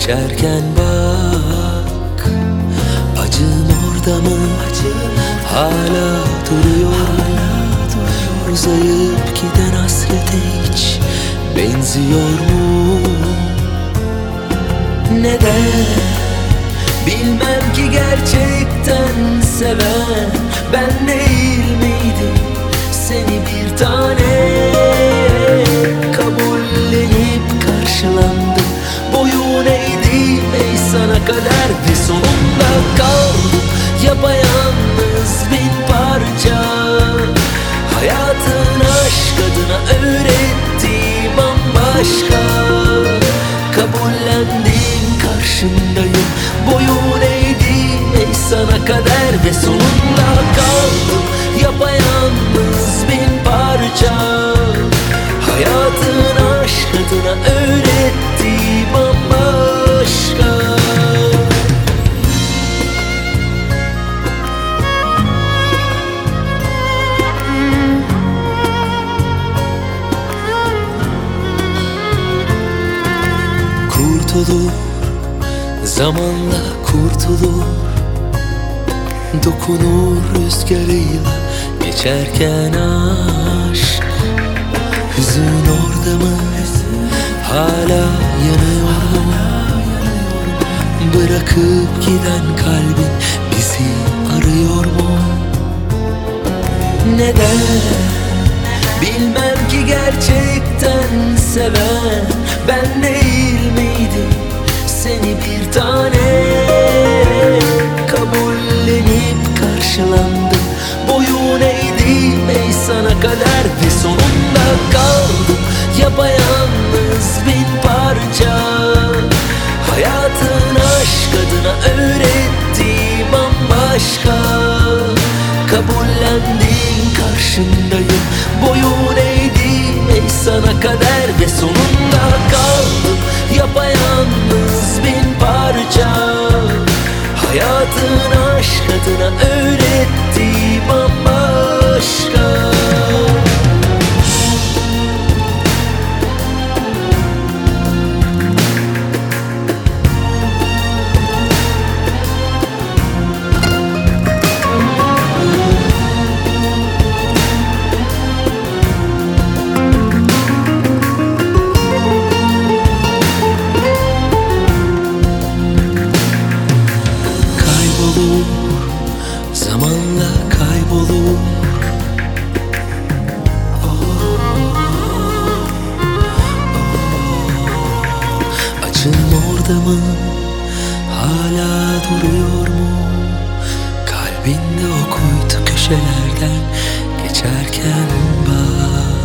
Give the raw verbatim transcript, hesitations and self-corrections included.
geçerken bak, acım orada mı, hala duruyor mu? Uzayıp giden hasrete hiç benziyor mu? Neden? Bilmem ki gerçekten seven ben değil miydim seni bir tane? Kabullenip karşılandım, boyun eğdim ey sana kader, ve sonunda kaldım yapayalnız bin parça. Hayatın aşk adına öğrettiği bambaşka. Kabullendim, karşındayım, boyun eğdim ey sana kader, ve sonunda kaldım yapayalnız bin parça. Hayatın aşk adına öğrettiği bambaşka. Kurtulur, zamanla kurtulur, dokunur rüzgarıyla geçerken aşk. Hüzün orada mı, hala yanıyor mu? Bırakıp giden kalbin bizi arıyor mu? Neden? Bilmem ki gerçekten seven ben değil miydim seni bir tane? Kabullenip karşılandım, boyun eğdim ey sana kader, ve sonunda kaldım yapayalnız bin parça. Hayatın aşk adına öğrettiği bambaşka. Kabullendim, karşındayım, boyun eğdim ey sana kader, ve sonunda kaldım yapayalnız bin parça. Hayatın aşk adına öğrettiği bambaşka. Zamanla kaybolur. Oh, oh, oh. Acın orada mı, hala duruyor mu? Kalbinde o kuytu köşelerden geçerken bak.